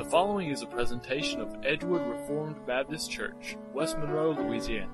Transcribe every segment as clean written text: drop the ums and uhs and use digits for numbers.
following is a presentation of Edgewood Reformed Baptist Church, West Monroe, Louisiana.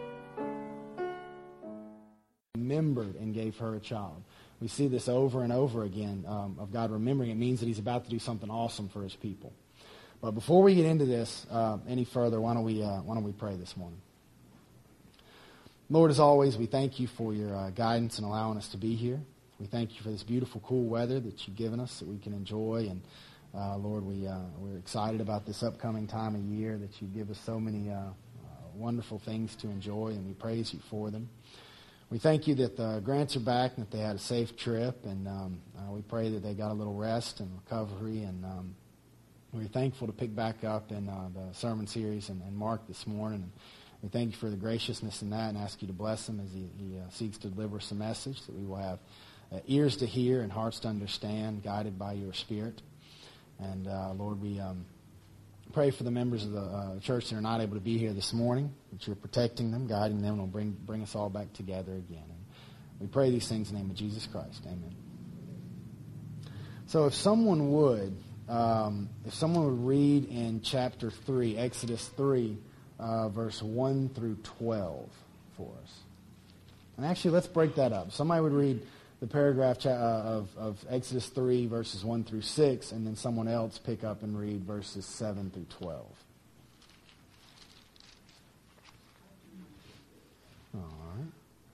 Remembered and gave her a child. We see this over and over again of God remembering. It means that he's about to do something awesome for his people. But before we get into this any further, why don't we pray this morning? Lord, as always, we thank you for your guidance and allowing us to be here. We thank you for this beautiful, cool weather that you've given us that we can enjoy. And Lord, we're excited about this upcoming time of year that you give us so many wonderful things to enjoy, and we praise you for them. We thank you that the Grants are back and that they had a safe trip, and we pray that they got a little rest and recovery, and we're thankful to pick back up in the sermon series and Mark this morning. And we thank you for the graciousness in that and ask you to bless him as he seeks to deliver us a message, that we will have ears to hear and hearts to understand, guided by your Spirit. And Lord, we pray for the members of the church that are not able to be here this morning, that you're protecting them, guiding them, and will bring us all back together again. And we pray these things in the name of Jesus Christ. Amen. So if someone would read in chapter 3, Exodus 3, verse 1 through 12 for us. And actually, let's break that up. Somebody would read the paragraph of Exodus 3, verses 1 through 6, and then someone else pick up and read verses 7 through 12. All right.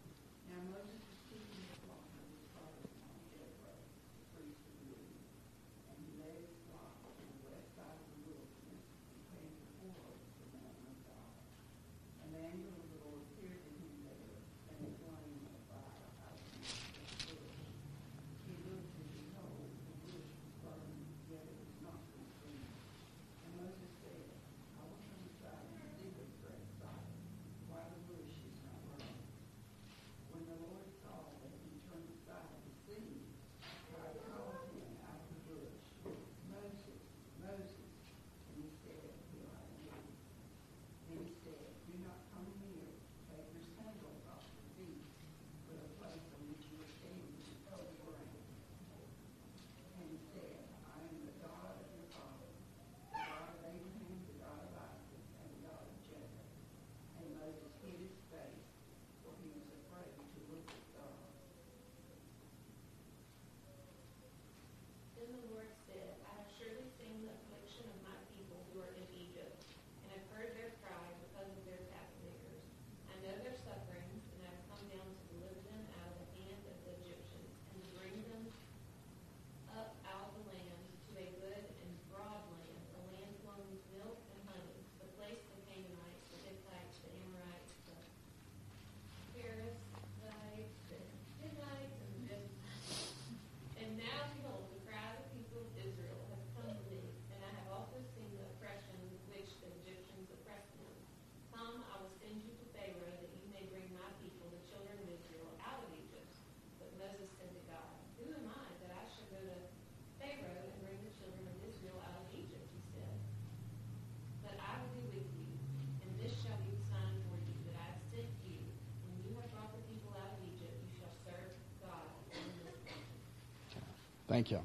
Thank you.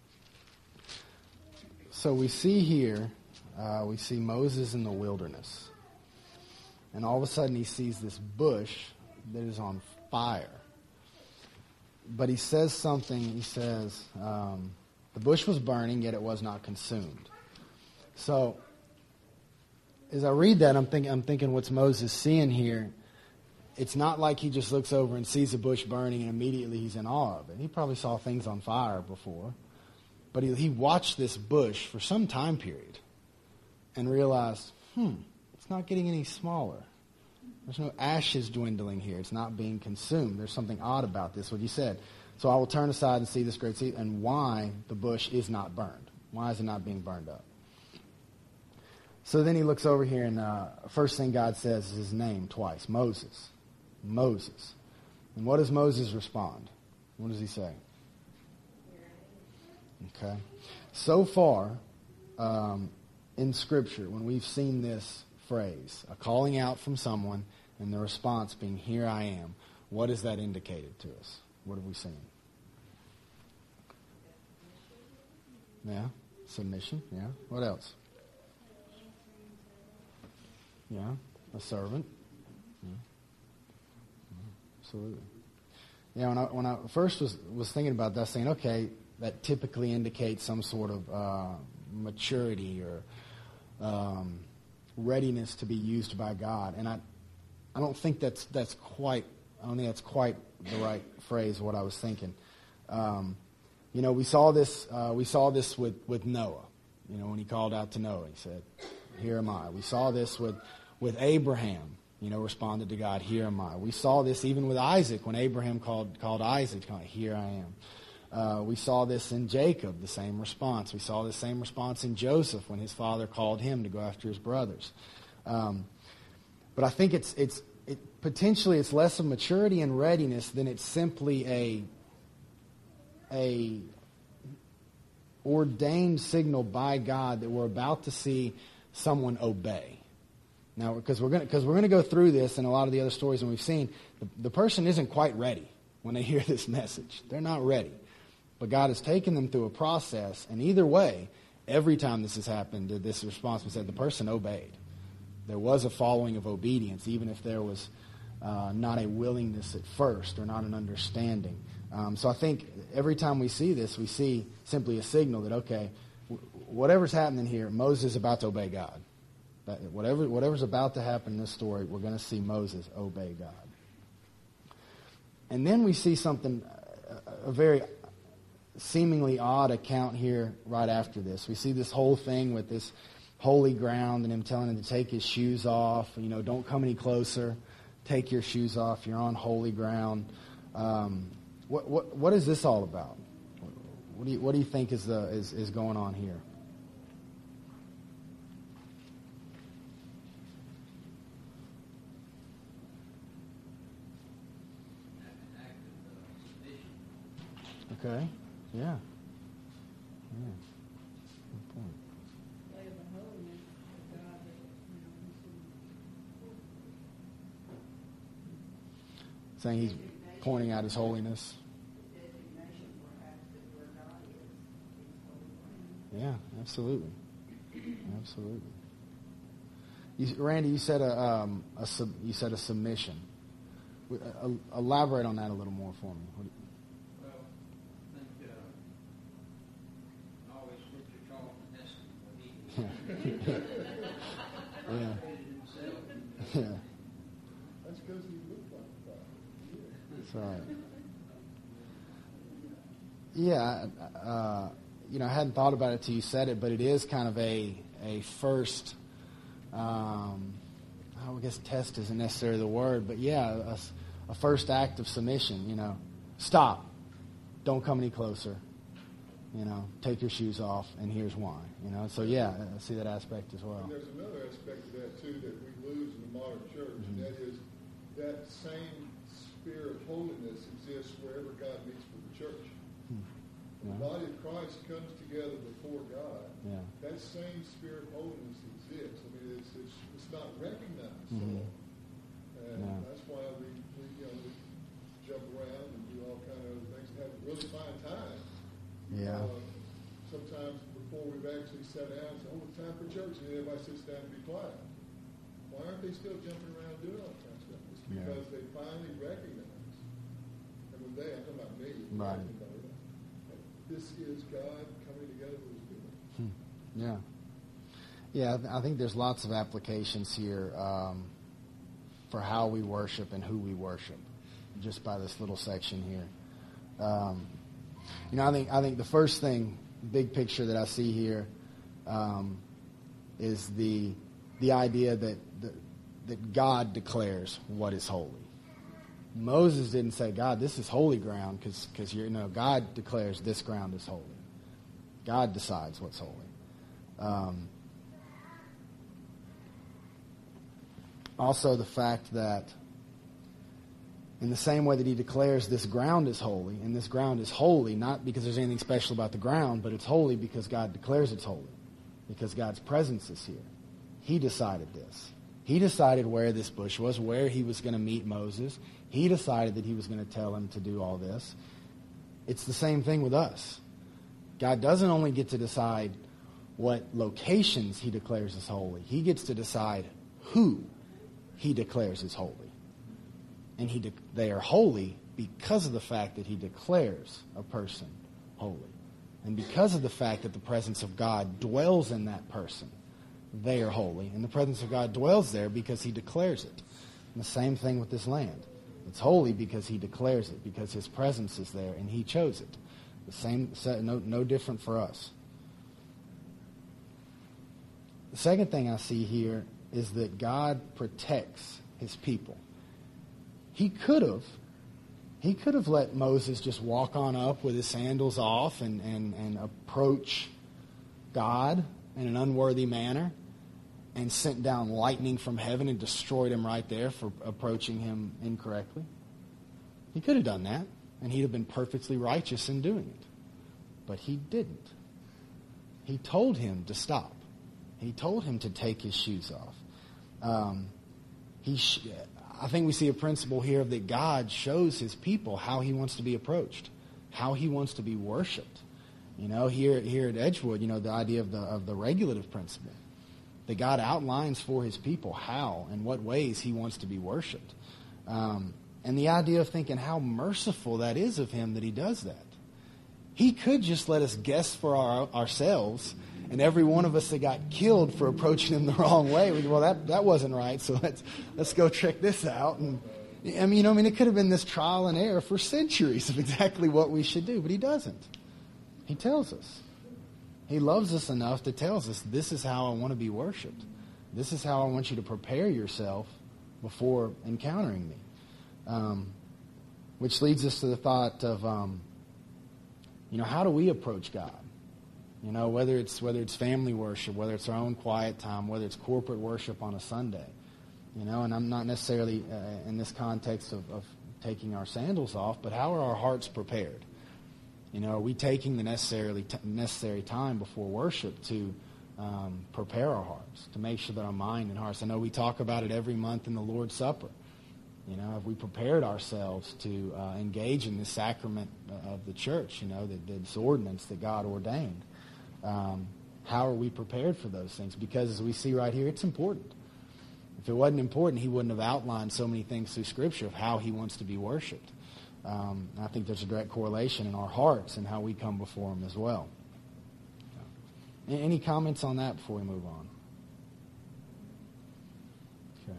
So we see here, we see Moses in the wilderness. And all of a sudden he sees this bush that is on fire. But he says something, he says, the bush was burning, yet it was not consumed. So as I read that, I'm thinking what's Moses seeing here? It's not like he just looks over and sees a bush burning and immediately he's in awe of it. He probably saw things on fire before. But he watched this bush for some time period and realized, it's not getting any smaller. There's no ashes dwindling here. It's not being consumed. There's something odd about this, what he said. So I will turn aside and see this great sea, and why the bush is not burned. Why is it not being burned up? So then he looks over here, and first thing God says is his name twice, Moses. Moses. And what does Moses respond? What does he say? Okay. So far, in Scripture, when we've seen this phrase, a calling out from someone, and the response being, here I am, what has that indicated to us? What have we seen? Yeah? Submission, yeah. What else? Yeah, a servant. Yeah. Absolutely. Yeah, when I first was thinking about that, saying, okay, that typically indicates some sort of maturity or readiness to be used by God, and I don't think that's quite the right phrase. What I was thinking, we saw this with Noah. When he called out to Noah, he said, "Here am I." We saw this with Abraham. Responded to God, "Here am I." We saw this even with Isaac when Abraham called Isaac, "Here I am." We saw this in Jacob, the same response. We saw the same response in Joseph when his father called him to go after his brothers. But I think potentially it's less of maturity and readiness than it's simply a ordained signal by God that we're about to see someone obey. Now, because we're going to go through this and a lot of the other stories, and we've seen the person isn't quite ready when they hear this message. They're not ready, but God has taken them through a process, and either way, every time this has happened, this response was that the person obeyed. There was a following of obedience, even if there was not a willingness at first or not an understanding. So I think every time we see this, we see simply a signal that, okay, whatever's happening here, Moses is about to obey God. Whatever's about to happen in this story, we're going to see Moses obey God. And then we see something, a very seemingly odd account here right after this. We see this whole thing with this holy ground and him telling him to take his shoes off. Don't come any closer. Take your shoes off. You're on holy ground. What is this all about? What do you think is going on here? Okay. Yeah. Good point. Saying he's pointing out his holiness. Yeah, absolutely. Absolutely. Randy, you said a submission. Elaborate on that a little more for me. Yeah. Yeah. That's because he looked like that. That's right. Yeah, I hadn't thought about it till you said it, but it is kind of a first. I guess test isn't necessarily the word, but yeah, a first act of submission. Stop, don't come any closer. Take your shoes off, and here's why. So yeah, I see that aspect as well. And there's another aspect of that too that we lose in the modern church, and that is that same spirit of holiness exists wherever God meets with the church. When the body of Christ comes together before God, that same spirit of holiness exists. I mean, it's not recognized. And that's why we jump around and do all kind of things and have a really fine time. Yeah. Sometimes before we've actually sat down and said, it's time for church, and everybody sits down to be quiet. Why aren't they still jumping around doing all kinds of stuff? It's because they finally recognize, and when I'm talking about me, right. This is God coming together with His people. Yeah. Yeah, I think there's lots of applications here for how we worship and who we worship, just by this little section here. I think the first thing, big picture that I see here, is the idea that God declares what is holy. Moses didn't say, "God, this is holy ground," because God declares this ground is holy. God decides what's holy. Also, the fact that in the same way that he declares this ground is holy, and this ground is holy not because there's anything special about the ground, but it's holy because God declares it's holy, because God's presence is here. He decided this. He decided where this bush was, where he was going to meet Moses. He decided that he was going to tell him to do all this. It's the same thing with us. God doesn't only get to decide what locations he declares as holy. He gets to decide who he declares as holy. And they are holy because of the fact that he declares a person holy. And because of the fact that the presence of God dwells in that person, they are holy. And the presence of God dwells there because he declares it. And the same thing with this land. It's holy because he declares it, because his presence is there and he chose it. The same, no different for us. The second thing I see here is that God protects his people. He could have let Moses just walk on up with his sandals off and approach God in an unworthy manner and sent down lightning from heaven and destroyed him right there for approaching him incorrectly. He could have done that, and he'd have been perfectly righteous in doing it. But he didn't. He told him to stop. He told him to take his shoes off. I think we see a principle here that God shows his people how he wants to be approached, how he wants to be worshipped. Here at Edgewood, the idea of the regulative principle. That God outlines for his people how and what ways he wants to be worshipped. And the idea of thinking how merciful that is of him that he does that. He could just let us guess for ourselves, and every one of us that got killed for approaching him the wrong way, that wasn't right, so let's go check this out. And it could have been this trial and error for centuries of exactly what we should do, but he doesn't. He tells us. He loves us enough to tell us, this is how I want to be worshipped. This is how I want you to prepare yourself before encountering me. Which leads us to the thought of, how do we approach God? Whether it's family worship, whether it's our own quiet time, whether it's corporate worship on a Sunday. And I'm not necessarily in this context of taking our sandals off, but how are our hearts prepared? Are we taking the necessary time before worship to prepare our hearts, to make sure that our mind and hearts, I know we talk about it every month in the Lord's Supper. Have we prepared ourselves to engage in this sacrament of the church, this ordinance that God ordained? How are we prepared for those things? Because as we see right here, it's important. If it wasn't important, he wouldn't have outlined so many things through Scripture of how he wants to be worshipped. I think there's a direct correlation in our hearts and how we come before him as well. Any comments on that before we move on? Okay.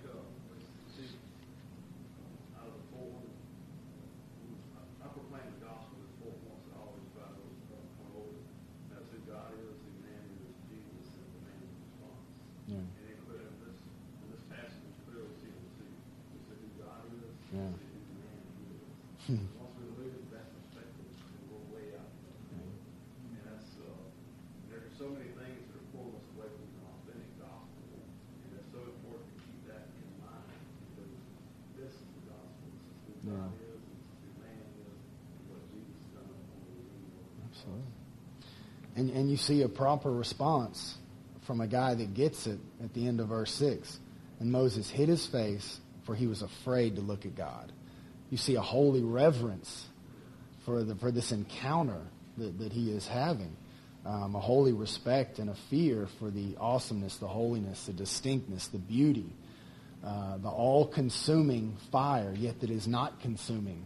I proclaim the gospel as four points that I always try to come over. That's who God is, who man is, Jesus, and the man's response. Yeah. And in this passage, we clearly see who God is, Yeah. Once we lose that perspective, we'll go way out. And that's there's so many things that are pulling us away from the authentic gospel, and it's so important to keep that in mind because this is the gospel. This is who God is, this is who man is, and what Jesus has done on the world. Absolutely. And you see a proper response from a guy that gets it at the end of verse 6. And Moses hid his face, for he was afraid to look at God. You see a holy reverence for this encounter that he is having. A holy respect and a fear for the awesomeness, the holiness, the distinctness, the beauty, the all-consuming fire, yet that is not consuming.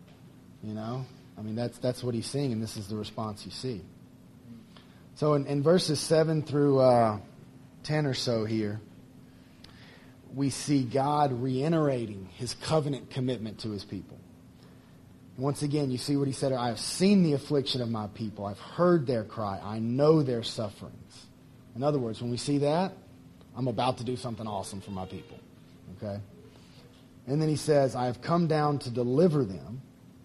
That's what he's seeing, and this is the response you see. So in verses 7 through 10 or so here, we see God reiterating his covenant commitment to his people. Once again, you see what he said, I have seen the affliction of my people. I've heard their cry. I know their sufferings. In other words, when we see that, I'm about to do something awesome for my people. Okay? And then he says, I have come down to deliver them,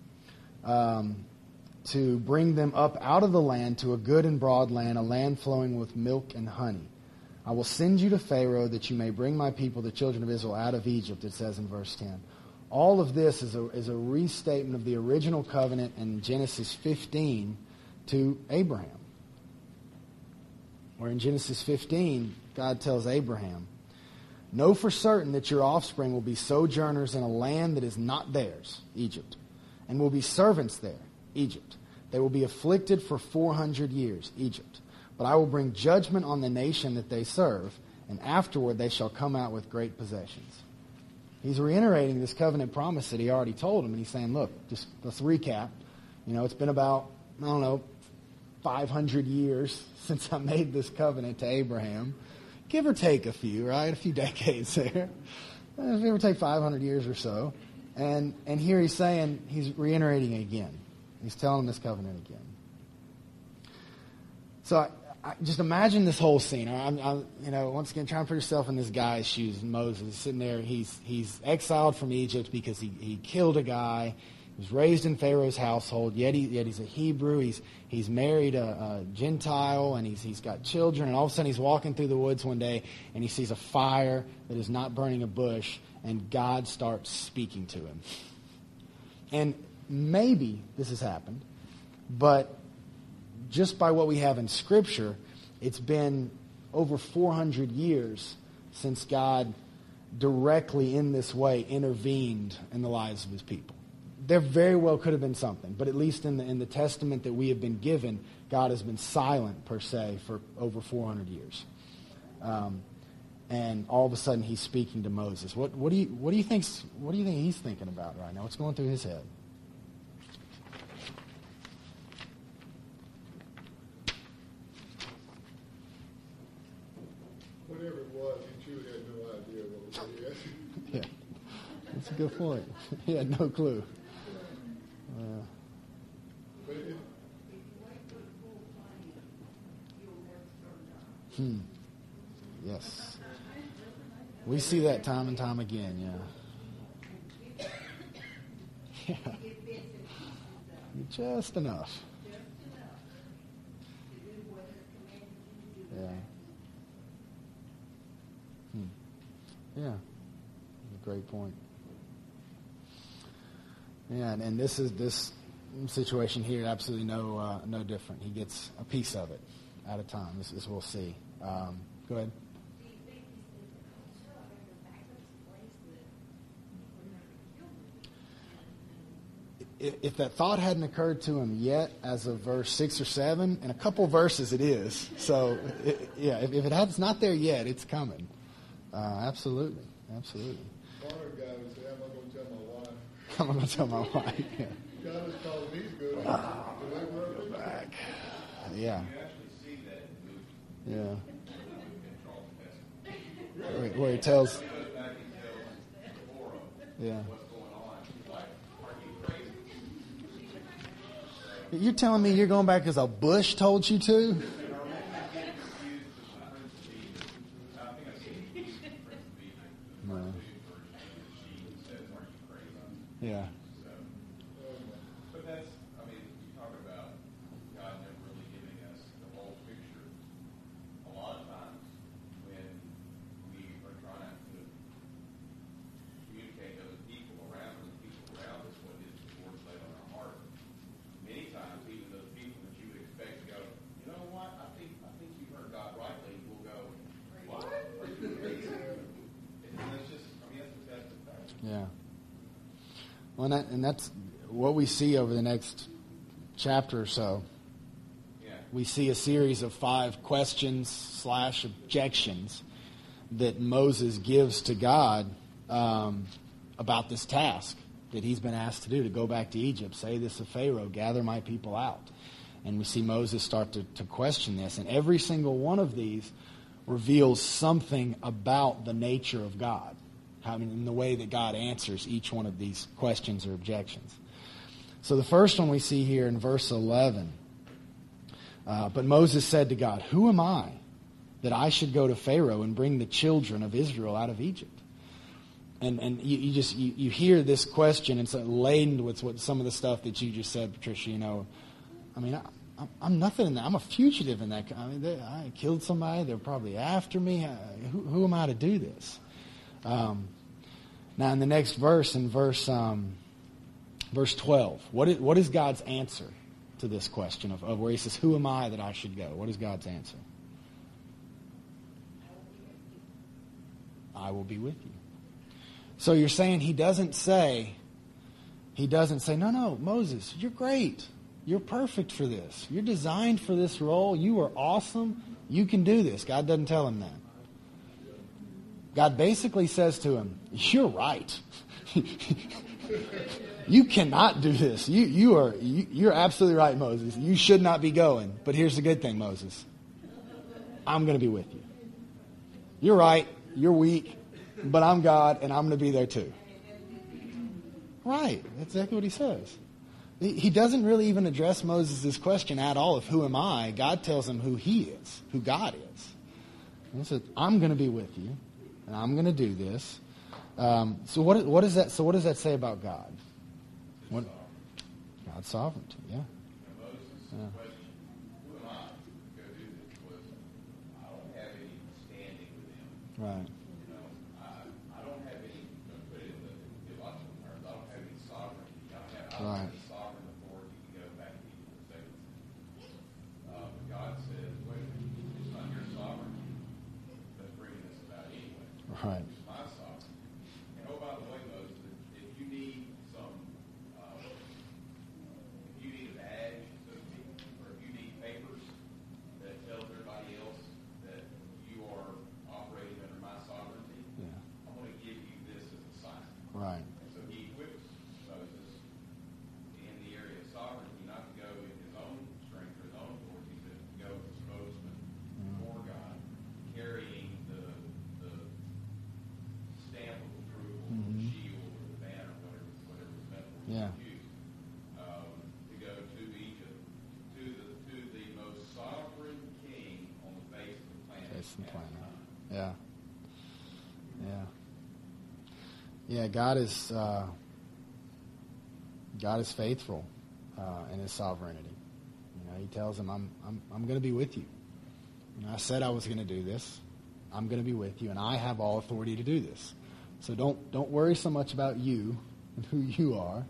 to bring them up out of the land to a good and broad land, a land flowing with milk and honey. I will send you to Pharaoh that you may bring my people, the children of Israel, out of Egypt, it says in verse 10. All of this is a restatement of the original covenant in Genesis 15 to Abraham. Where in Genesis 15, God tells Abraham, know for certain that your offspring will be sojourners in a land that is not theirs, Egypt, and will be servants there, Egypt. They will be afflicted for 400 years, Egypt. but I will bring judgment on the nation that they serve, and afterward they shall come out with great possessions. He's reiterating this covenant promise that he already told him, and he's saying, look, just let's recap. It's been about, 500 years since I made this covenant to Abraham. Give or take a few, right? A few decades there. Give or take 500 years or so. And here he's saying, he's reiterating it again. He's telling this covenant again. So I just imagine this whole scene. Once again, try and put yourself in this guy's shoes. Moses sitting there. He's exiled from Egypt because he killed a guy. He was raised in Pharaoh's household. Yet he's a Hebrew. He's married a Gentile, and he's got children. And all of a sudden, he's walking through the woods one day, and he sees a fire that is not burning a bush, and God starts speaking to him. And maybe this has happened, but just by what we have in Scripture, it's been over 400 years since God directly in this way intervened in the lives of his people. There very well could have been something, but at least in the testament that we have been given, God has been silent, per se, for over 400 years. And all of a sudden, he's speaking to Moses. What do you think he's thinking about right now? What's going through his head? Whatever it was, he truly had no idea what was being asked. Yeah, that's a good point. He had no clue. But it, Yes. We see that time and time again, yeah. Yeah. Just enough. Yeah. Yeah. A great point. Yeah, and this situation here, absolutely no different. He gets a piece of it at a time, as we'll see. Go ahead. If that thought hadn't occurred to him yet as of verse 6 or 7, in a couple verses it is. So, if it's not there yet, it's coming. Absolutely. Absolutely. modern guy would say, I'm not going to tell my wife. I'm going to tell my wife. Yeah. God has called me good. Back. Yeah. Yeah. Where he tells. Yeah. You're telling me you're going back because a bush told you to? No. Yeah. But that's, you talk about God never really giving us the whole picture. A lot of times when we are trying to communicate to other people around us what His Lord's laid on our heart, many times even those people that you would expect to go, you know what, I think you heard God rightly, will go, what? Are you crazy? And that's just, that's the best of fact. Yeah. Well, and that's what we see over the next chapter or so. Yeah. We see a series of 5 questions / objections that Moses gives to God about this task that he's been asked to do, to go back to Egypt, say this to Pharaoh, gather my people out. And we see Moses start to question this. And every single one of these reveals something about the nature of God. In the way that God answers each one of these questions or objections. So the first one we see here in verse 11. But Moses said to God, "Who am I that I should go to Pharaoh and bring the children of Israel out of Egypt?" And you hear this question, and it's laden with what some of the stuff that you just said, Patricia. I'm nothing in that. I'm a fugitive in that. I killed somebody. They're probably after me. Who am I to do this? Now in the next verse, in verse 12, what is God's answer to this question of where he says, "Who am I that I should go?" What is God's answer? I will be with you. So you're saying he doesn't say, no, Moses, you're great. You're perfect for this. You're designed for this role. You are awesome. You can do this. God doesn't tell him that. God basically says to him, you're right. You cannot do this. You're absolutely right, Moses. You should not be going. But here's the good thing, Moses. I'm going to be with you. You're right. You're weak. But I'm God, and I'm going to be there too. Right. That's exactly what he says. He doesn't really even address Moses' question at all of who am I. God tells him who he is, who God is. And he says, I'm going to be with you, and I'm going to do this. So what does that say about God? What? God's sovereignty, yeah. Moses' question, who am I to go do this, was, I don't have any standing with him. Right. I don't have any, to put it in the theological terms, I don't have any sovereignty. I don't have Right. any sovereign authority to go back to people and say, but God says, wait, it's not your sovereignty that's bringing this about anyway. Right. It's my sovereignty. And oh, by the way, Moses, if you need some, if you need a badge, so to speak, or if you need papers that tells everybody else that you are operating under my sovereignty, Yeah. I'm going to give you this as a sign. Right. And so he equips Moses in the area of sovereignty not to go in his own strength or his own authority, but to go as a spokesman for God, carrying the stamp of approval, the shield or the banner, whatever was meant for Yeah. use, to go to Egypt, to the most sovereign king on the face of the planet. Face of the at planet. time. Yeah. Yeah. Yeah, God is faithful in his sovereignty. You know, he tells him, I'm going to be with you. You know, I said I was going to do this. I'm going to be with you, and I have all authority to do this. So don't worry so much about you and who you are.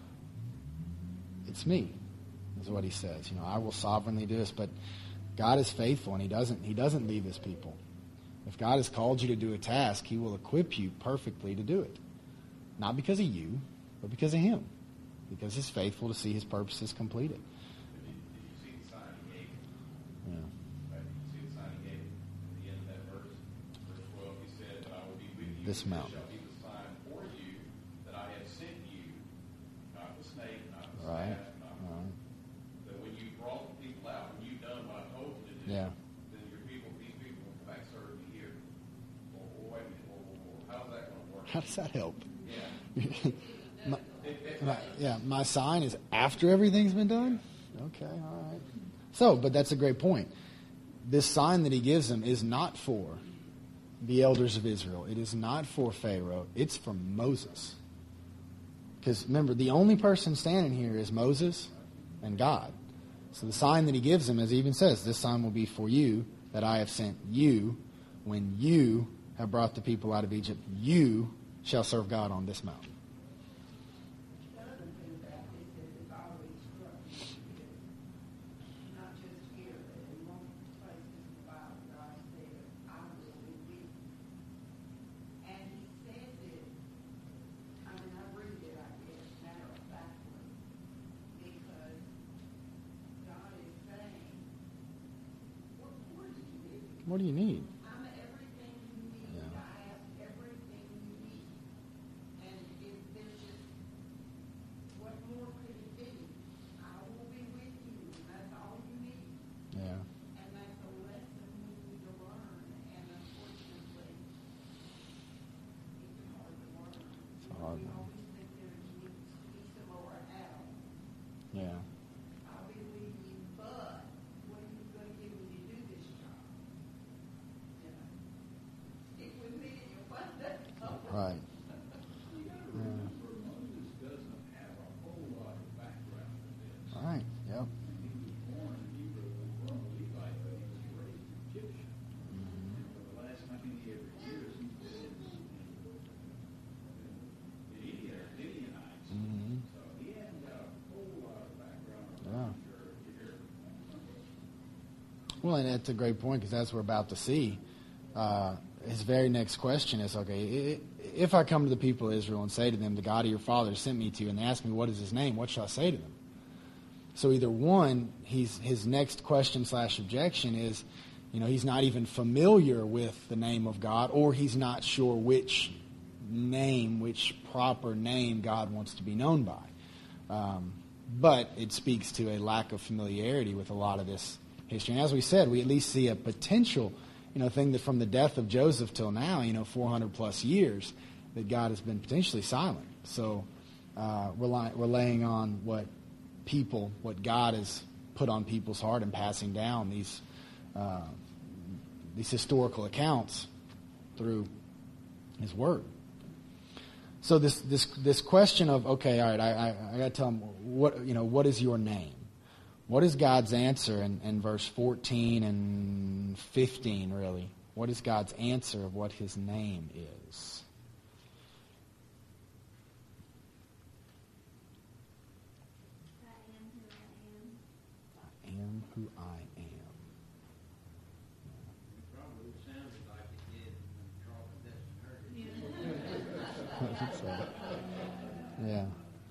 It's me, is what he says. You know, I will sovereignly do this, but God is faithful, and he doesn't leave his people. If God has called you to do a task, he will equip you perfectly to do it. Not because of you, but because of him. Because he's faithful to see his purposes completed. Did you see the sign he gave him? Yeah. Right? Did you see the sign he gave him at the end of that verse? Verse 12, he said, I will be with you. This and mountain. shall be the sign for you that I have sent you, not the snake, not the Right. staff, not Right. that when you brought the people out, when you've done what I told you to do, Yeah. then these people will come back serve me here. Well, wait a minute. How's that going to work? How does that help? Yeah. My sign is after everything's been done? Okay, all right. So, but that's a great point. This sign that he gives them is not for the elders of Israel. It is not for Pharaoh. It's for Moses. Because remember, the only person standing here is Moses and God. So the sign that he gives them, as he even says, this sign will be for you, that I have sent you. When you have brought the people out of Egypt, you shall serve God on this mountain. What do you need? I'm everything you need. Yeah. I have everything you need. And if there's just, what more could it be? I will be with you, and that's all you need. Yeah. And that's a lesson we need to learn. And unfortunately, it's hard to learn. It's a hard We one. always think there needs to be some more out. Yeah. I'll be with you, but what are you going to give me to do this job? You know, stick with me and you'll find that out. Right. You got to remember, Moses doesn't have a whole lot of background in this. All right. Yep. He was born in Hebrew, from Levite, but he was raised Egyptian. And for the last how many ever years, he's been in Midianites. Mm-hmm. So he hasn't got a whole lot of background Yeah. on here. Well, and that's a great point, because as we're about to see, his very next question is, okay, if I come to the people of Israel and say to them, the God of your fathers sent me to you, and they ask me, what is his name, what shall I say to them? So either one, his next question / objection is, he's not even familiar with the name of God, or he's not sure which proper name God wants to be known by. But it speaks to a lack of familiarity with a lot of this history. And as we said, we at least see a potential, thing that from the death of Joseph till now, 400 plus years, that God has been potentially silent. So relying on what God has put on people's heart and passing down these historical accounts through His Word. So this question of, okay, all right, I got to tell him what is your name? What is God's answer in verse 14 and 15? Really, what is God's answer of what His name is? I am who I am. It probably sounded like it did when Charlton Heston heard it. Yeah.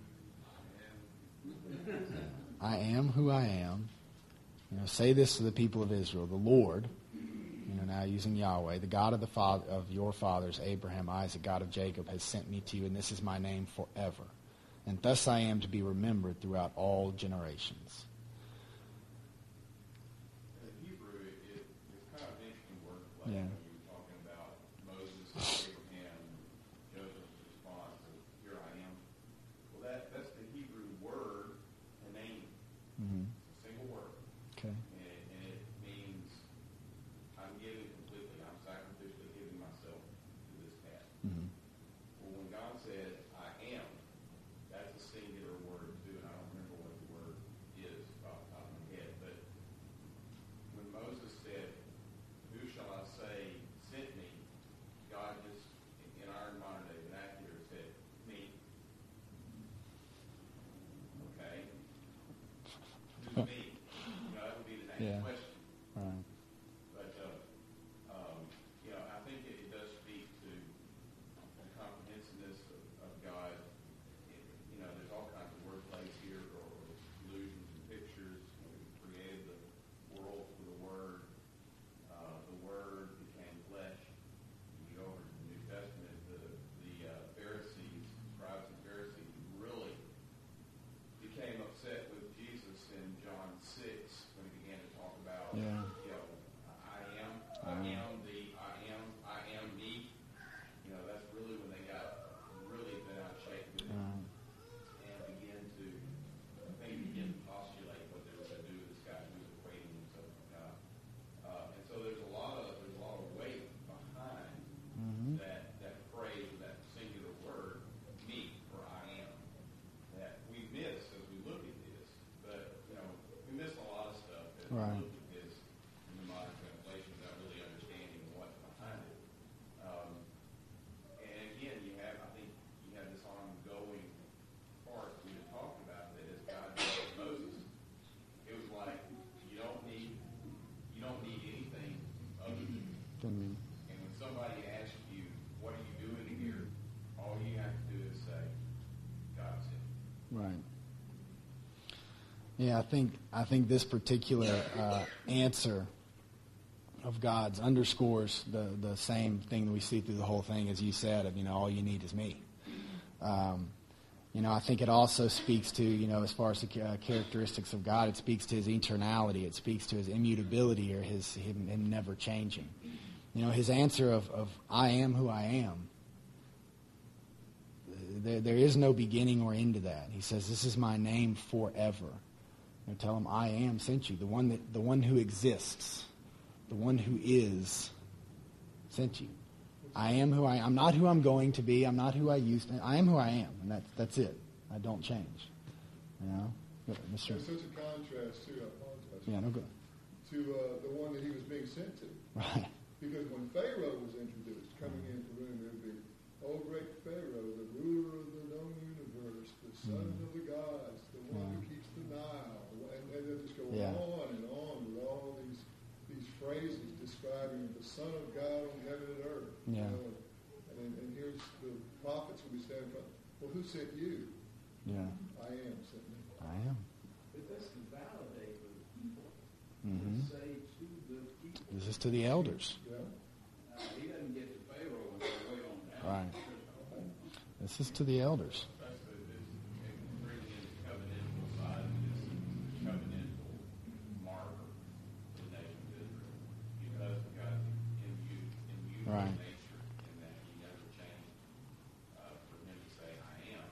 I am who I am. Say this to the people of Israel. The Lord, now using Yahweh, the God of your fathers, Abraham, Isaac, God of Jacob, has sent me to you, and this is my name forever. And thus I am to be remembered throughout all generations. In Hebrew, it's kind of an interesting word. Yeah. When you were talking about Moses, Abraham, Joseph's response of, here I am. Well, that's the Hebrew word, the name. Mm-hmm. It's a single word. Okay. And it means I'm giving completely. I'm sacrificially giving myself to this task. Mm-hmm. Well, when God said, I am, that's a singular word too, and I don't remember what the word is off the top of my head, but when Moses said, who shall I say sent me, God just, in our modern day vernacular, said, me. Okay? Who's me? That would be the next Yeah. question. Right. But, I think it does speak to the comprehensiveness of God. There's all kinds of wordplays here, or illusions and pictures. We created the world through the Word. The Word became flesh. You go over to the New Testament, the Pharisees, scribes and Pharisees, really became upset with Jesus in John 6 when he began to talk about, Yeah. I am me. That's really when they got really bent out of shape with it Right. and began to postulate what they were going to do with this guy who was equating himself with God. And so there's a lot of weight behind Mm-hmm. that phrase, that singular word, me, or I am, that we miss as we look at this. But we miss a lot of stuff as Right. we look at this in the modern translation without really understanding what's behind it. And again, I think you have this ongoing part we've been talking about, that as God told Moses, it was like you don't need anything other than me. Mm-hmm. And when somebody asks you, what are you doing here? All you have to do is say, God sent me. Right. Yeah, I think this particular answer of God's underscores the same thing that we see through the whole thing, as you said, of all you need is me. I think it also speaks to, as far as the characteristics of God, it speaks to His eternality, it speaks to His immutability, or him never changing. His answer of I am who I am. There is no beginning or end to that. He says, this is my name forever. Tell him, I am sent you. The one who exists, the one who is, sent you. I am who I am. I'm not who I'm going to be. I'm not who I used to. I am who I am, and that's it. I don't change. Mr. There's such a contrast too. I apologize. Yeah, no good. To the one that he was being sent to. Right. Because when Pharaoh was introduced, coming into the room, it would be, "O great Pharaoh, the ruler of the known universe, the son of the gods, the one who keeps the Nile," and they'll just go Yeah. on and on with all these phrases describing the Son of God on heaven and earth. Yeah. And here's the prophets who we stand in front. Well, who sent you? Yeah. I am sent me. I am. this to validate the people. Mhm. To say to the people. This is to the elders. Yeah. He doesn't get to Pharaoh and say, wait on that. Right. This is to the elders. That's bringing in the covenantal side of this, covenantal marker of the nation of Israel. Because of God's immutable Right. nature in that he never changed. For him to say, I am,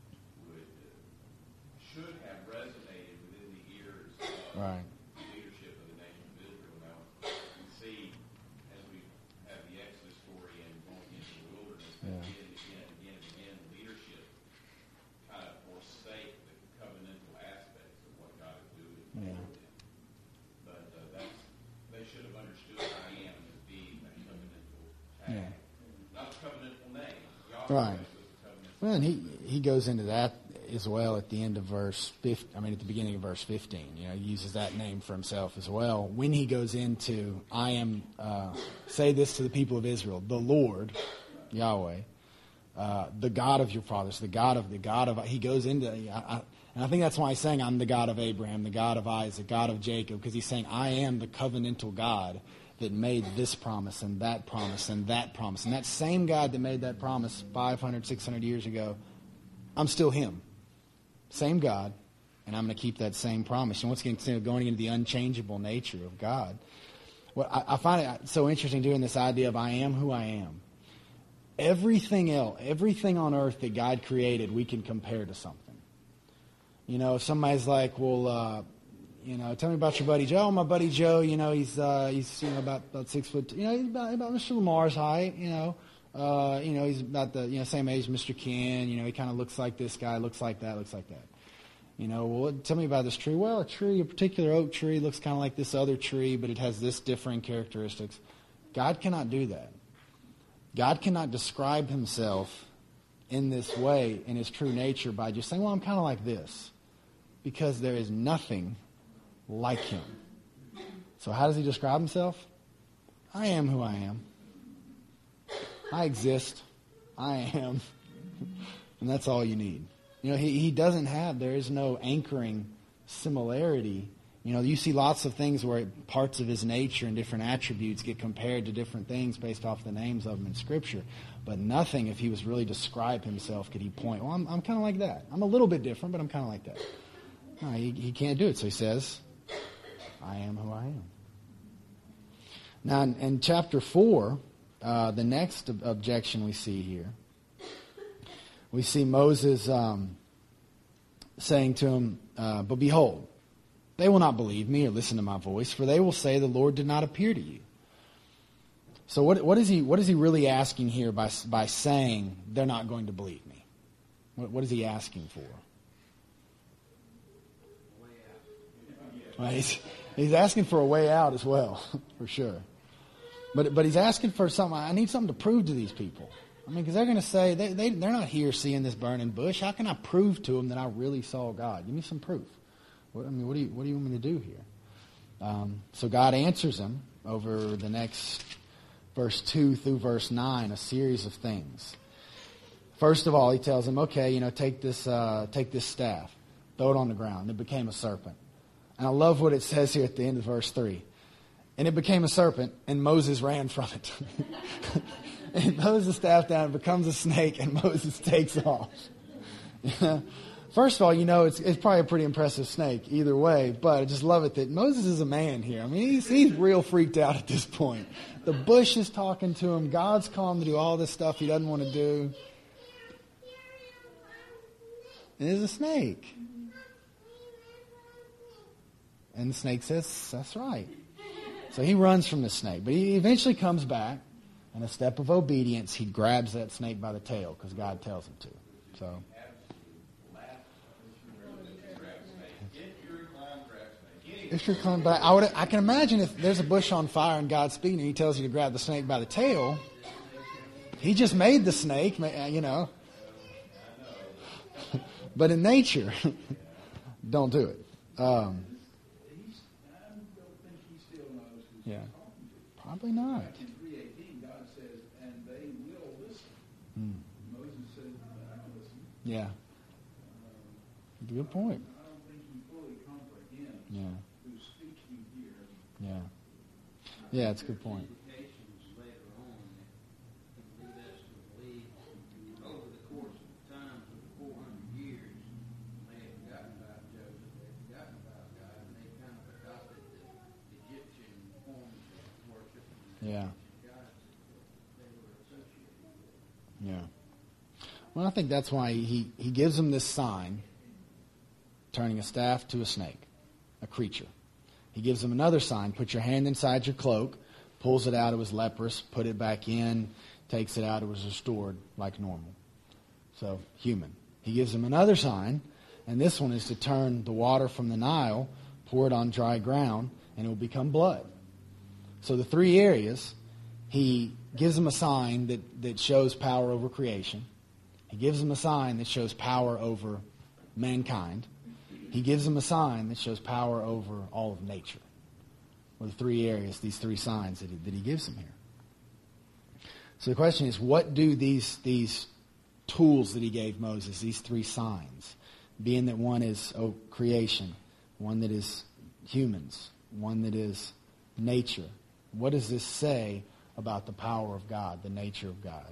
should have resonated within the ears of Right. the leadership of the nation of Israel. Now, we see, as we have the Exodus story and going into the wilderness, that Yeah. again, leadership kind of forsake the covenantal aspects of what God is doing for Yeah. them. But they should have understood I am as being that covenantal tag. Yeah. Not the covenantal name. Yahweh Right. was the covenantal. Well, and he goes into that as well at the end of verse 15. I mean, at the beginning of verse 15. You know, he uses that name for himself as well. When he goes into, I am, say this to the people of Israel, the Lord, Yahweh, the God of your fathers, the God of, he goes into, and I think that's why he's saying, I'm the God of Abraham, the God of Isaac, God of Jacob, because he's saying, I am the covenantal God that made this promise and that promise and that promise. And that same God that made that promise 500, 600 years ago, I'm still him. Same God, and I'm going to keep that same promise. And once again, going into the unchangeable nature of God. Well, I find it so interesting doing this idea of I am who I am. Everything else, everything on earth that God created, we can compare to something. You know, if somebody's like, well, tell me about your buddy Joe. My buddy Joe, he's about 6 foot. He's about Mr. Lamar's height. He's about the same age as Mr. Ken. He kind of looks like this guy, looks like that, looks like that. Well, tell me about this tree. Well, a particular oak tree looks kind of like this other tree, but it has this differing characteristics. God cannot do that. God cannot describe himself in this way, in his true nature, by just saying, well, I'm kind of like this. Because there is nothing like him. So how does he describe himself? I am who I am. I exist. I am. And that's all you need. He doesn't have, there is no anchoring similarity. You see lots of things where parts of his nature and different attributes get compared to different things based off the names of them in Scripture. But nothing, if he was really describe himself, could he point, well, I'm kind of like that. I'm a little bit different, but I'm kind of like that. No, he can't do it. So he says, I am who I am. Now, in chapter 4, the next objection we see here, we see Moses saying to him, but behold, they will not believe me or listen to my voice, for they will say the Lord did not appear to you. So what is he really asking here by saying they're not going to believe me? What is he asking for? Well, he's asking for a way out as well, for sure. But he's asking for something. I need something to prove to these people. I mean, because they're going to say, they're not here seeing this burning bush. How can I prove to them that I really saw God? Give me some proof. What do you want me to do here? So God answers them over the next verse 2 through verse 9, a series of things. First of all, he tells them, okay, take this staff, throw it on the ground. It became a serpent. And I love what it says here at the end of verse 3. And it became a serpent, and Moses ran from it. And he throws the staff down, it becomes a snake, and Moses takes off. First of all, it's probably a pretty impressive snake either way, but I just love it that Moses is a man here. I mean, he's real freaked out at this point. The bush is talking to him. God's calling him to do all this stuff he doesn't want to do. And there's a snake. And the snake says, that's right. So he runs from the snake. But he eventually comes back. In a step of obedience, he grabs that snake by the tail because God tells him to. So, if you're climbing back, I can imagine if there's a bush on fire and God's speaking and he tells you to grab the snake by the tail, he just made the snake, But in nature, don't do it. Yeah, probably not. In 3:18, God says, and they will listen. Moses said, I don't listen. Yeah. Good point. I don't think he fully comprehended Yeah, it's a good point. Implications later on that can lead us to believe over the course of time of the 400 years, they had forgotten about Joseph, they had forgotten about God, and they kind of adopted the Egyptian forms of worship and Yeah. gods that they were associated with. Yeah. Well, I think that's why he gives them this sign, turning a staff to a snake, a creature. He gives them another sign, put your hand inside your cloak, pulls it out, it was leprous, put it back in, takes it out, it was restored like normal. So, human. He gives them another sign, and this one is to turn the water from the Nile, pour it on dry ground, and it will become blood. So the three areas, he gives them a sign that shows power over creation. He gives them a sign that shows power over mankind. He gives them a sign that shows power over all of nature. Or the three areas, these three signs that he gives them here. So the question is, what do these tools that he gave Moses, these three signs, being that one is creation, one that is humans, one that is nature, what does this say about the power of God, the nature of God?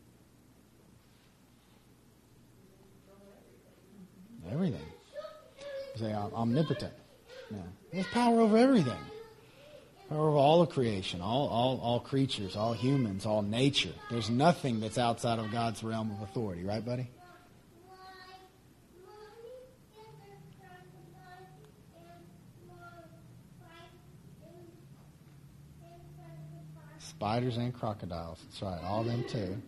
Everything. Say omnipotent. Yeah. He has power over everything. Power over all of creation, all creatures, all humans, all nature. There's nothing that's outside of God's realm of authority, right, buddy? Spiders and crocodiles. That's right, all them too.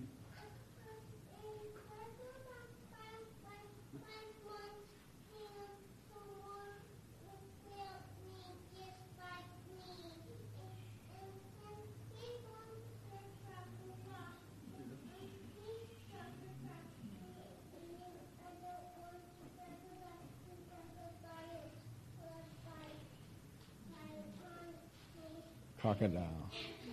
Crocodile.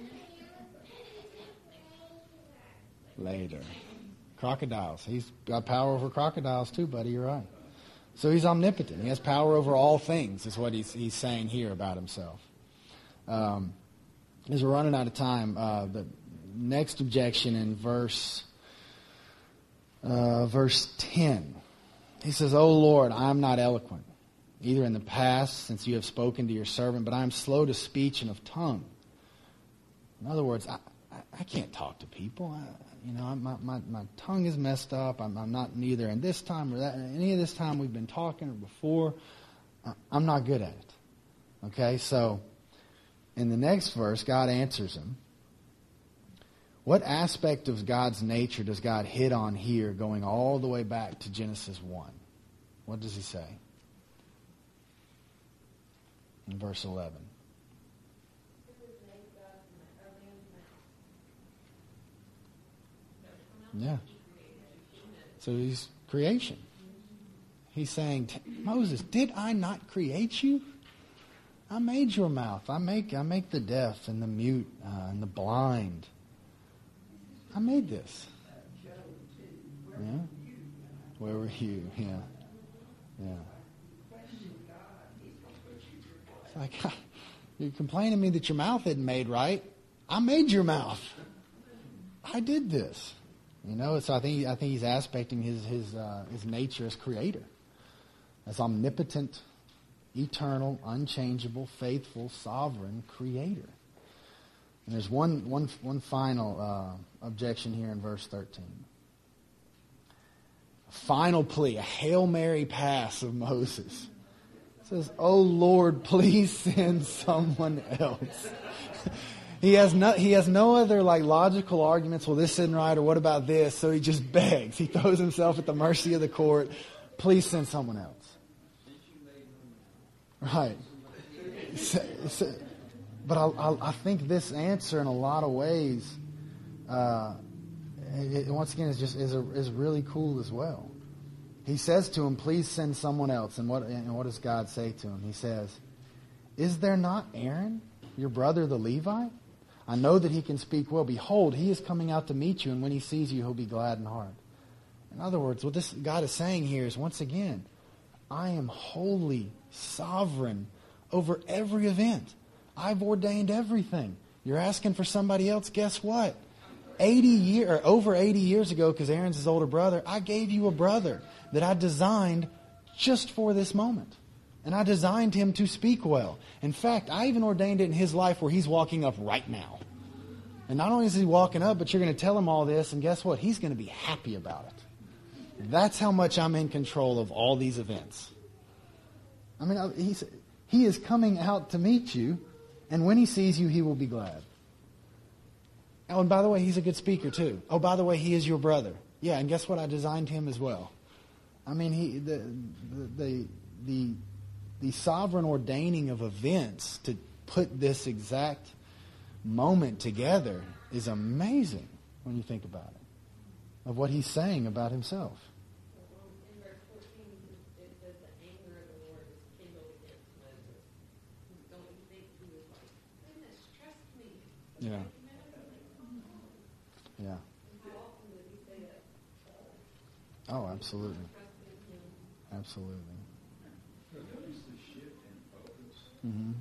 Later. Crocodiles. He's got power over crocodiles too, buddy. You're right. So he's omnipotent. He has power over all things, is what he's saying here about himself. As we're running out of time, the next objection in verse 10. He says, "O Lord, I am not eloquent, either in the past, since you have spoken to your servant, but I am slow to speech and of tongue." In other words, I can't talk to people. My tongue is messed up. I'm not neither in this time or that. Any of this time we've been talking or before, I'm not good at it. Okay, so in the next verse, God answers him. What aspect of God's nature does God hit on here, going all the way back to Genesis 1? What does he say? In verse 11. Yeah. So he's creation. He's saying, Moses, did I not create you? I made your mouth. I make the deaf and the mute and the blind. I made this. Yeah. Where were you? Yeah. It's like, you're complaining to me that your mouth isn't made right. I made your mouth. I did this. So I think he's aspecting his nature as creator, as omnipotent, eternal, unchangeable, faithful, sovereign creator. And there's one final objection here in verse 13. A final plea, a Hail Mary pass of Moses. It says, "Oh Lord, please send someone else." He has no other logical arguments. Well, this isn't right, or what about this? So he just begs. He throws himself at the mercy of the court. Please send someone else. Right. But I think this answer, in a lot of ways, once again, is really cool as well. He says to him, "Please send someone else." And what does God say to him? He says, "Is there not Aaron, your brother the Levite? I know that he can speak well. Behold, he is coming out to meet you, and when he sees you, he'll be glad in heart." In other words, what this God is saying here is, once again, I am holy, sovereign over every event. I've ordained everything. You're asking for somebody else. Guess what? Over 80 years ago, because Aaron's his older brother, I gave you a brother that I designed just for this moment. And I designed him to speak well. In fact, I even ordained it in his life where he's walking up right now. And not only is he walking up, but you're going to tell him all this, and guess what? He's going to be happy about it. That's how much I'm in control of all these events. I mean, he is coming out to meet you, and when he sees you, he will be glad. Oh, and by the way, he's a good speaker too. Oh, by the way, he is your brother. Yeah, and guess what? I designed him as well. I mean, the sovereign ordaining of events to put this exact moment together is amazing when you think about it, of what he's saying about himself. In verse 14, it says the anger of the Lord is kindled against Moses. Don't you think he was like, goodness, trust me? Yeah. Yeah. How often did he say that? Oh, absolutely. Trusting him. Absolutely. Notice the shift in focus. Mm-hmm.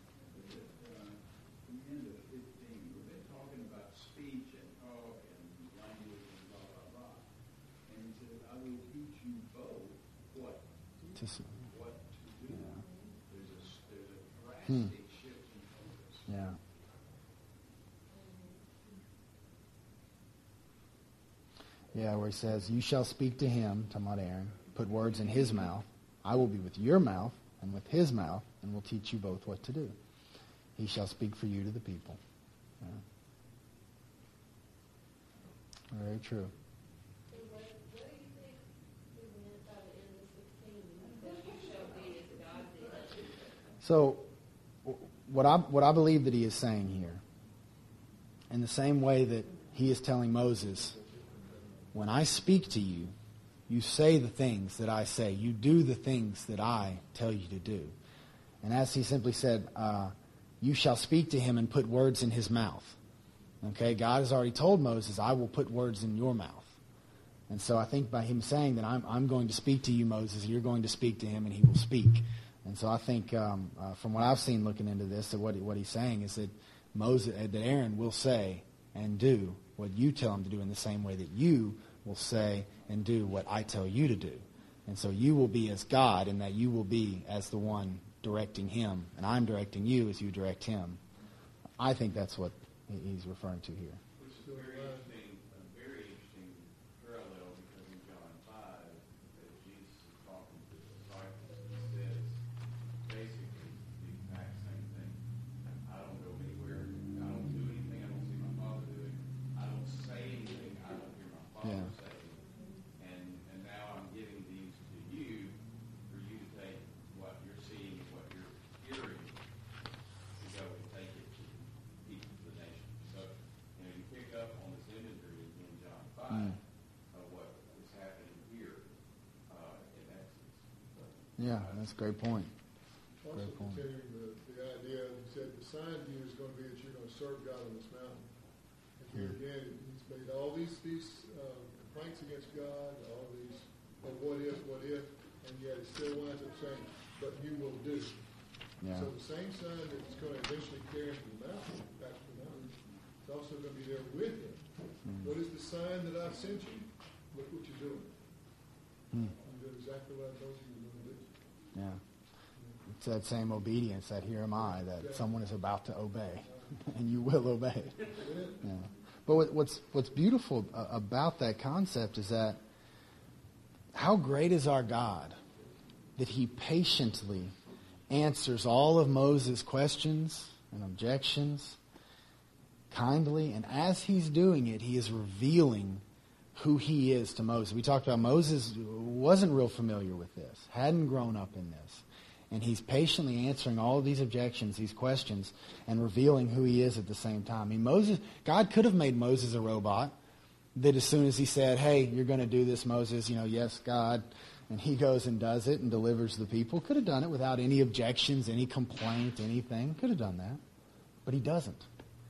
The end of 15, we've been talking about speech and talk and language and blah, blah, blah. And he said, I will teach you both what to do. Yeah. There's a drastic shift in focus. Yeah. Yeah, where he says, you shall speak to him, talking about Aaron, put words in his mouth. I will be with your mouth and with his mouth, and will teach you both what to do. He shall speak for you to the people. Yeah. Very true. So what do you think is meant by the end of 16? That you shall be as God did. So, what I believe that he is saying here, in the same way that he is telling Moses, when I speak to you, you say the things that I say. You do the things that I tell you to do. And as he simply said, you shall speak to him and put words in his mouth. Okay, God has already told Moses, I will put words in your mouth. And so I think by him saying that I'm going to speak to you, Moses, you're going to speak to him and he will speak. And so I think from what I've seen looking into this, that what he's saying is that that Aaron will say and do what you tell him to do in the same way that you will say and do what I tell you to do. And so you will be as God in that you will be as the one directing him, and I'm directing you as you direct him. I think that's what he's referring to here. Which is a very interesting parallel, because in John 5, as Jesus is talking to the disciples, he says basically the exact same thing. I don't go anywhere. I don't do anything I don't see my Father doing. I don't say anything I don't hear my Father say. And now I'm giving these to you for you to take what you're seeing, what you're hearing, to go and take it to the people of the nation. So, you pick up on this imagery in John 5 of what is happening here in Exodus. So, Yeah, that's a great point. Also Great point. continuing the idea, he said, the sign to you is going to be that you're going to serve God on this mountain. And here again, he's made all these complaints against God, all these, what if, and yet it still winds up saying, but you will do. Yeah. So the same sign that's going to eventually carry him to the mountain, back to the mountain, it's also going to be there with him. What is the sign that I've sent you? Look what you're doing. You do exactly what I told you you're going to do. Yeah. It's that same obedience, that here am I, that someone is about to obey, and you will obey. Yeah. But what's beautiful about that concept is that how great is our God that he patiently answers all of Moses' questions and objections kindly, and as he's doing it, he is revealing who he is to Moses. We talked about Moses wasn't real familiar with this, hadn't grown up in this. And he's patiently answering all of these objections, these questions, and revealing who he is at the same time. I mean, God could have made Moses a robot that as soon as he said, hey, you're going to do this, Moses, yes, God, and he goes and does it and delivers the people. Could have done it without any objections, any complaint, anything. Could have done that. But he doesn't.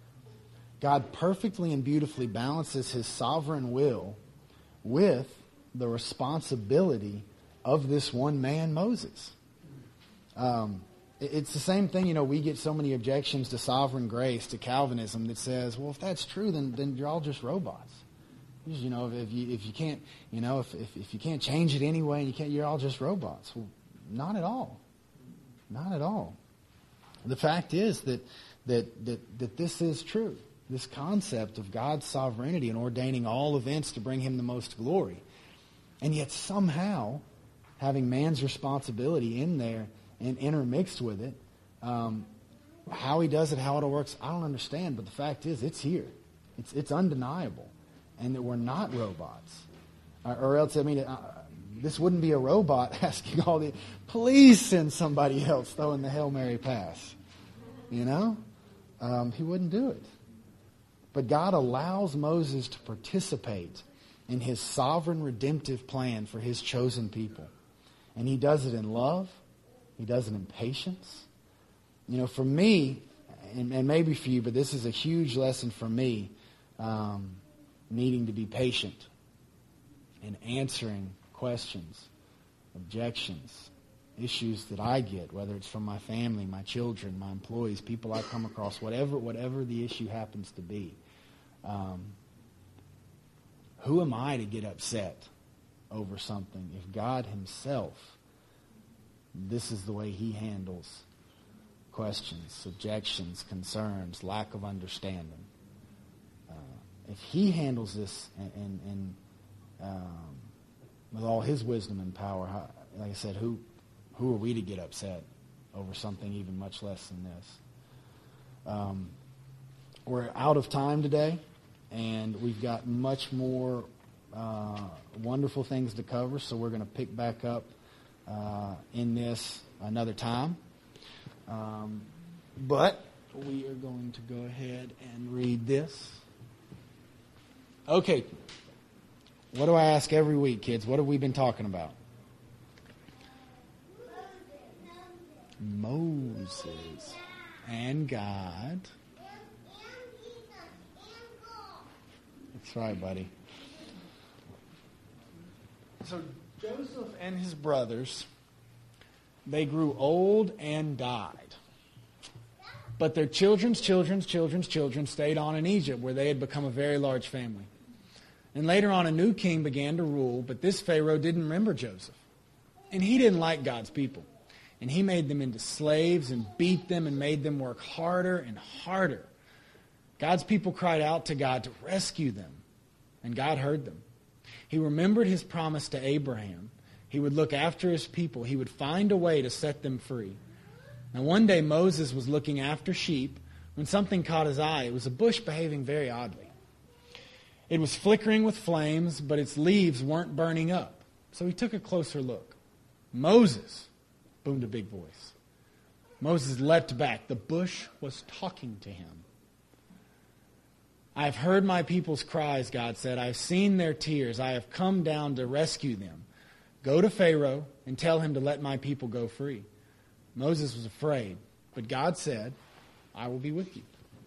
God perfectly and beautifully balances his sovereign will with the responsibility of this one man, Moses. It's the same thing, we get so many objections to sovereign grace, to Calvinism, that says, well, if that's true, then you're all just robots. If you can't, if you can't change it anyway, you're all just robots. Well, not at all. Not at all. The fact is that this is true. This concept of God's sovereignty and ordaining all events to bring Him the most glory. And yet somehow, having man's responsibility in there and intermixed with it, how He does it, how it all works, I don't understand. But the fact is, it's here. It's undeniable. And that we're not robots. Or else, this wouldn't be a robot asking all the, please send somebody else throwing the Hail Mary pass. He wouldn't do it. But God allows Moses to participate in His sovereign redemptive plan for His chosen people. And He does it in love. He does it in patience. For me, and maybe for you, but this is a huge lesson for me, needing to be patient in answering questions, objections, issues that I get, whether it's from my family, my children, my employees, people I come across, whatever the issue happens to be. Who am I to get upset over something if God Himself, this is the way He handles questions, objections, concerns, lack of understanding? If He handles this and with all His wisdom and power, like I said, who are we to get upset over something even much less than this? We're out of time today, and we've got much more wonderful things to cover, so we're going to pick back up in this another time. But we are going to go ahead and read this. Okay. What do I ask every week, kids? What have we been talking about? Moses and God. That's right, buddy. So Joseph and his brothers, they grew old and died. But their children's children stayed on in Egypt, where they had become a very large family. And later on, a new king began to rule, but this Pharaoh didn't remember Joseph. And he didn't like God's people. And he made them into slaves and beat them and made them work harder and harder. God's people cried out to God to rescue them, and God heard them. He remembered His promise to Abraham. He would look after His people. He would find a way to set them free. Now, one day Moses was looking after sheep when something caught his eye. It was a bush behaving very oddly. It was flickering with flames, but its leaves weren't burning up. So he took a closer look. Moses, boomed a big voice. Moses leapt back. The bush was talking to him. I have heard my people's cries, God said. I have seen their tears. I have come down to rescue them. Go to Pharaoh and tell him to let my people go free. Moses was afraid, but God said, I will be with you.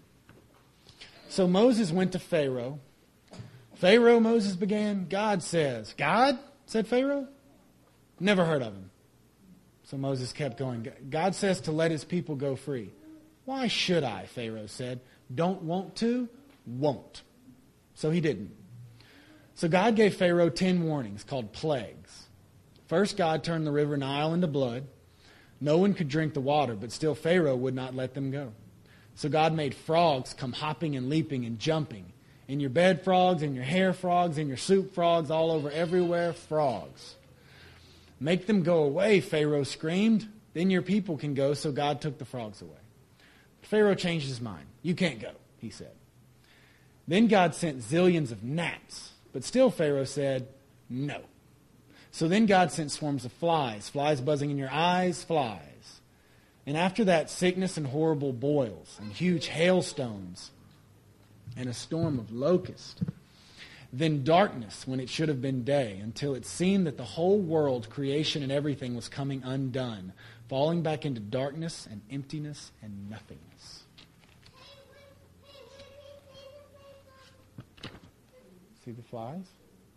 So Moses went to Pharaoh. Pharaoh, Moses began. God says. God? Said Pharaoh. Never heard of him. So Moses kept going. God says to let His people go free. Why should I? Pharaoh said. Don't want to? Won't. So he didn't. So God gave Pharaoh 10 warnings called plagues. First, God turned the river Nile into blood. No one could drink the water, but still Pharaoh would not let them go. So God made frogs come hopping and leaping and jumping. In your bed frogs, in your hair frogs, in your soup frogs, all over everywhere frogs. Make them go away, Pharaoh screamed. Then your people can go, so God took the frogs away. Pharaoh changed his mind. You can't go, he said. Then God sent zillions of gnats, but still Pharaoh said, no. So then God sent swarms of flies buzzing in your eyes, flies. And after that, sickness and horrible boils, and huge hailstones, and a storm of locusts. Then darkness when it should have been day, until it seemed that the whole world, creation and everything, was coming undone, falling back into darkness and emptiness and nothingness. See the flies?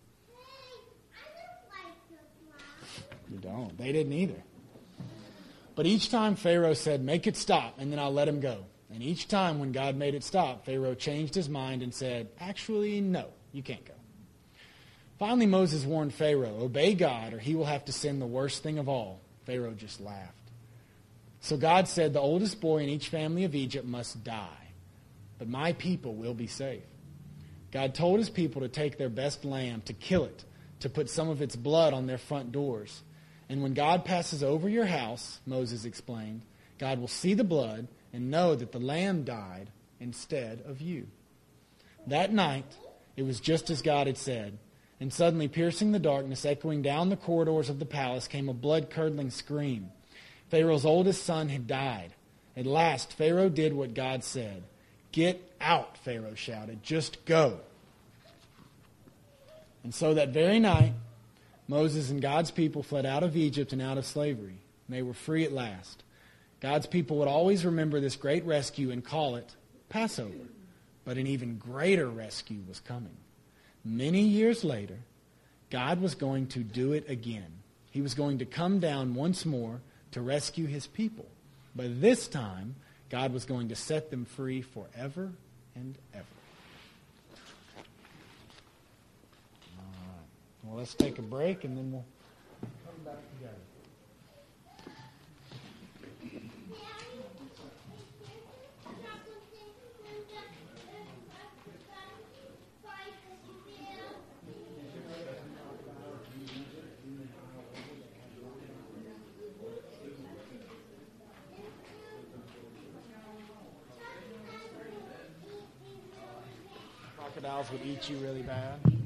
You don't. They didn't either. But each time Pharaoh said, make it stop, and then I'll let him go. And each time when God made it stop, Pharaoh changed his mind and said, actually, no, you can't go. Finally, Moses warned Pharaoh, obey God or he will have to send the worst thing of all. Pharaoh just laughed. So God said, the oldest boy in each family of Egypt must die, but my people will be safe. God told his people to take their best lamb, to kill it, to put some of its blood on their front doors. And when God passes over your house, Moses explained, God will see the blood and know that the lamb died instead of you. That night, it was just as God had said. And suddenly, piercing the darkness, echoing down the corridors of the palace, came a blood-curdling scream. Pharaoh's oldest son had died. At last, Pharaoh did what God said. Get out, Pharaoh shouted. Just go. And so that very night, Moses and God's people fled out of Egypt and out of slavery. And they were free at last. God's people would always remember this great rescue and call it Passover. But an even greater rescue was coming. Many years later, God was going to do it again. He was going to come down once more to rescue his people. But this time, God was going to set them free forever and ever. All right. Well, let's take a break and then we'll come back together. Crocodiles would eat you really bad.